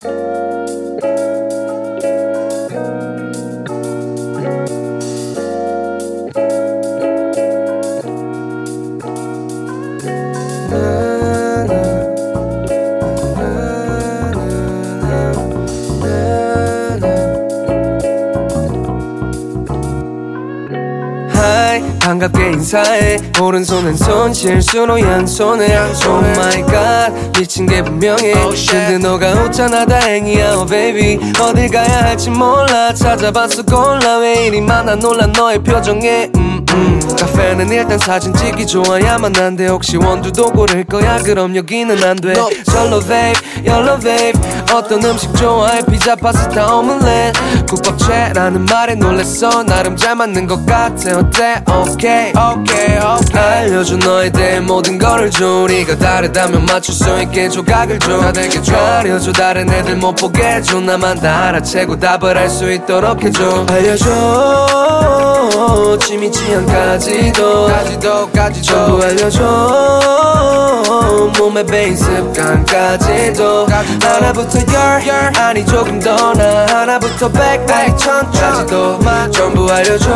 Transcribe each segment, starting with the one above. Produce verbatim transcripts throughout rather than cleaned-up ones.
반갑게 인사해 오른손은 손 실수로 양손에 Oh my god 미친 게 분명해 근데 너가 웃잖아 다행이야 oh baby 어딜 가야 할지 몰라 찾아봤어 골라 왜 이리 많아 놀란 너의 표정에 음, 음. 카페는 일단 사진 찍기 좋아야만 한데 혹시 원두도 고를 거야 그럼 여기는 안돼 절로 babe 열로 babe 어떤 음식 좋아해 피자 파스타 오믈렛 국밥채라는 말에 놀랬어 나름 잘 맞는 것 같아 어때 오케이 오케이 오케이 알려줘 너에 대해 모든 거를 줘 우리가 다르다면 맞출 수 있게 조각을 줘 다들게 줘 가려줘 다른 애들 못 보게 해줘 나만 다 알아채고 답을 할 수 있도록 해줘 알려줘 취미 취향까지도 까지도 까지도 전부 알려줘 몸에 배인 습관까지도 하나부터 열 아니 조금 더 나 하나부터 백 아니 천까지도 전부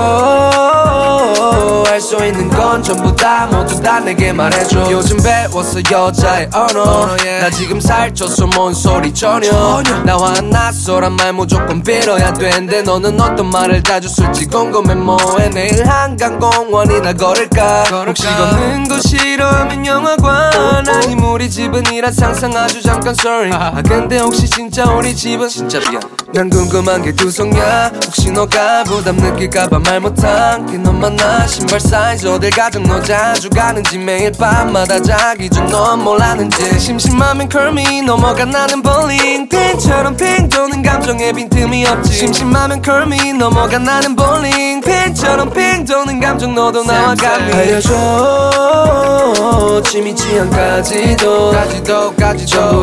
알려줘 할 수 있는 건 전부 다 모두 다 내게 말해줘 요즘 배웠어 여자의 언어 나 지금 살쪘어 뭔 소리 전혀 나와 낯설한 말 무조건 빌어야 되는데 너는 어떤 말을 다 줬을지 궁금해 뭐해 내일 한강공원이나 걸을까 혹시 걷는 거 싫어하면 영화관 아님 우리 집은 이라 상상 아주 잠깐 sorry 아 근데 혹시 진짜 우리 집은 진짜 미안 난 궁금한 게 두성이야 혹시 너가 부담 느낄까봐 말 못한 게 넌 만나 신발 사이즈 어딜 가장 너 자주 가는지 매일 밤마다 자기 전 넌 몰랐는지 심심하면 call me 넘어가 나는 볼링 핀처럼 핑 도는 감정에 빈틈이 없지 심심하면 call me 넘어가 나는 볼링 핀처럼 핑 도는 감정 너도 나와 감히 알려줘 취미 취향까지도 까지도 까지도 전부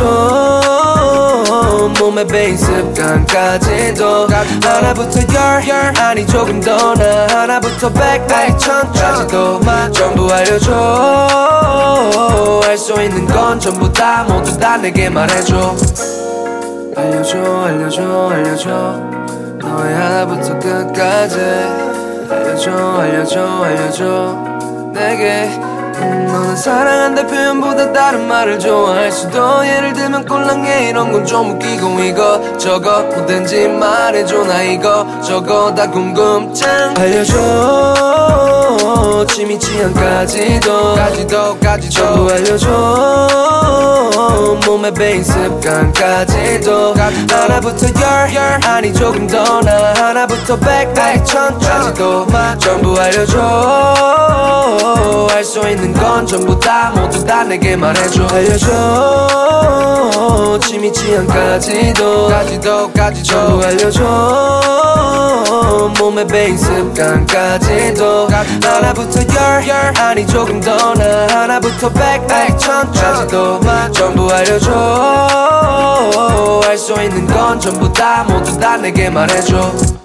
알려줘 몸에 배인 습관까지도 하나부터 열 아니 조금 더 나 하나부터 백 아니 천까지도 전부 알려줘 할 수 있는 건 전부 다 모두 다 내게 말해줘 알려줘 알려줘 알려줘 너의 하나부터 끝까지 알려줘 알려줘 알려줘 내게 음, 너는 사랑한다 표현보다 다른 말을 좋아할 수도 예를 들면 꼴랑해 이런 건 좀 웃기고 이거 저거 뭐든지 말해줘 나 이거 저거 다 궁금증 알려줘 취미 취향까지도 까지도 까지도 전부 알려줘 몸에 배인 습관까지도 하나부터 열 아니 조금 더 나 하나부터 백 아니 천까지도 전부 알려줘 할 수 있는 건 전부 다 모두 다 내게 말해줘 알려줘 취미 취향까지도 까지도 까지도 전부 알려줘 몸에 배인 습관까지도 하나부터 열 아니 조금 더 나 하나부터 백 아니 천까지도 전부 알려줘 할 수 있는 건 전부 다 모두 다 내게 말해줘